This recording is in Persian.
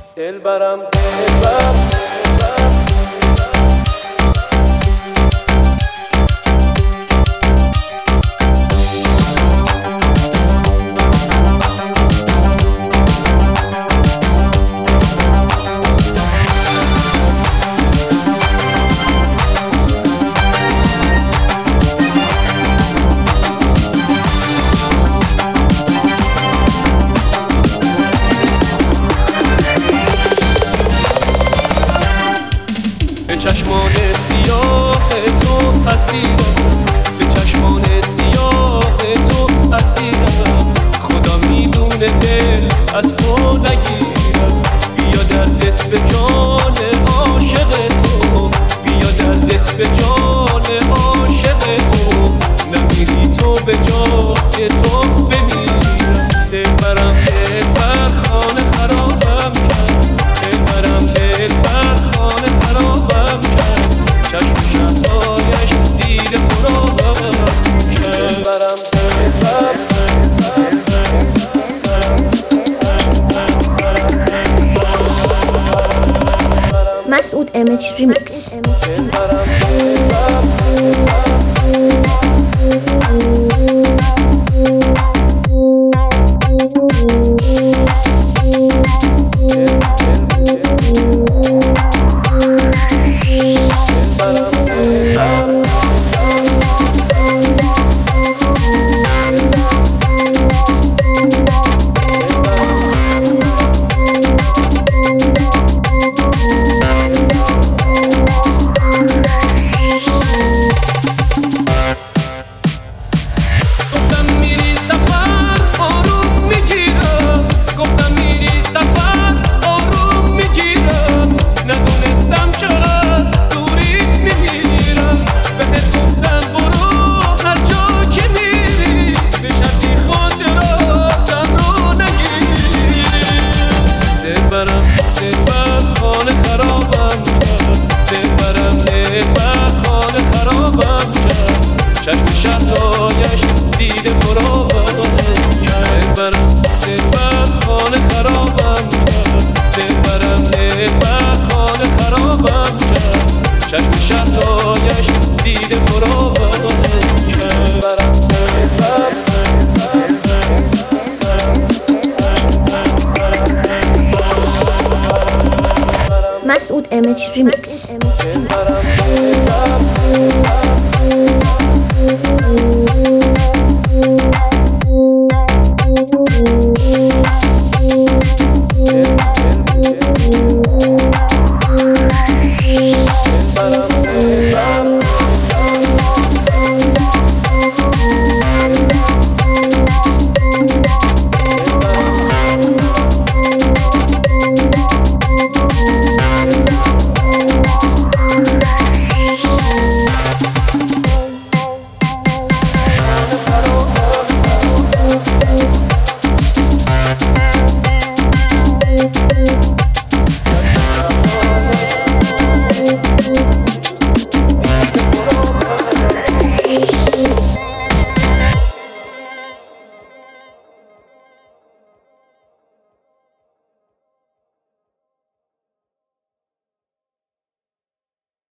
دلبرم دلبر چشمان سیاه تو اسیرم، به چشمان سیاه تو اسیرم. خدا میدونه دل از تو نگیرم. بیا دردت به جان عاشق تو، بیا دردت به جان عاشق تو. نمیری تو به جای تو بمیرم. دلبرم دلبر خانه خرابم کرد، دلبرم دلبر خانه خرابم کرد. چشم شهرهایش دید خرابم کرد. دلبرم دلبر مسعود ایمیج ریمیکس. چشم شهرهایش دیده خرابم کرد. دلبرم دلبر خانه خرابم کرد، دلبرم دلبر خانه خرابم کرد. چشم شهرهایش دیده خرابم کرد. دلبرم دلبر مسعود ایمیج ریمیکس.